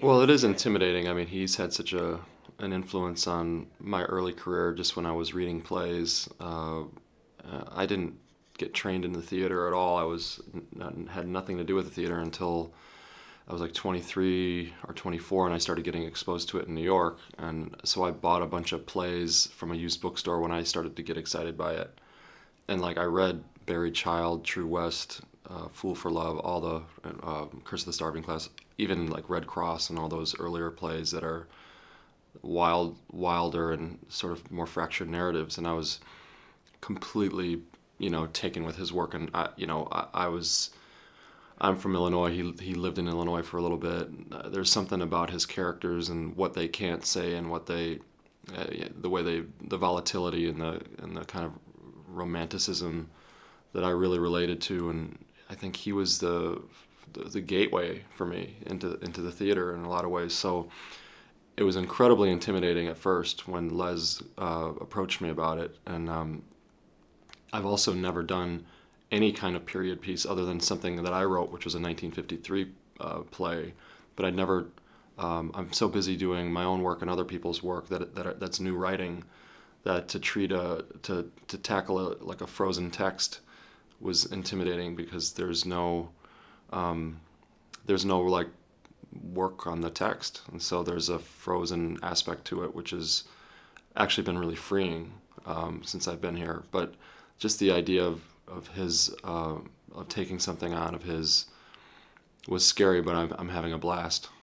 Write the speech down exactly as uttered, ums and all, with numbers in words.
Well, it is intimidating. I mean, he's had such a an influence on my early career just when I was reading plays. Uh, uh, I didn't get trained in the theater at all. I was n- had nothing to do with the theater until I was like twenty-three or twenty-four, and I started getting exposed to it in New York. And so I bought a bunch of plays from a used bookstore when I started to get excited by it. And like I read Buried Child, True West, uh, Fool for Love, all the uh, Curse of the Starving Class, even like Red Cross and all those earlier plays that are wild, wilder and sort of more fractured narratives. And I was completely, you know, taken with his work. And I, you know, I, I was I'm from Illinois. He he lived in Illinois for a little bit. Uh, there's something about his characters and what they can't say and what they, uh, the way they, the volatility and the and the kind of romanticism that I really related to, and I think he was the the, the gateway for me into into the theater in a lot of ways. So it was incredibly intimidating at first when Les uh, approached me about it, and um, I've also never done any kind of period piece other than something that I wrote, which was a nineteen fifty-three uh, play. But I'd never. Um, I'm so busy doing my own work and other people's work that that that's new writing, that to treat a to to tackle a, like a frozen text was intimidating because there's no um, there's no like work on the text, and so there's a frozen aspect to it, which has actually been really freeing um, since I've been here. But just the idea of of his uh, of taking something on of his was scary, but I'm I'm having a blast.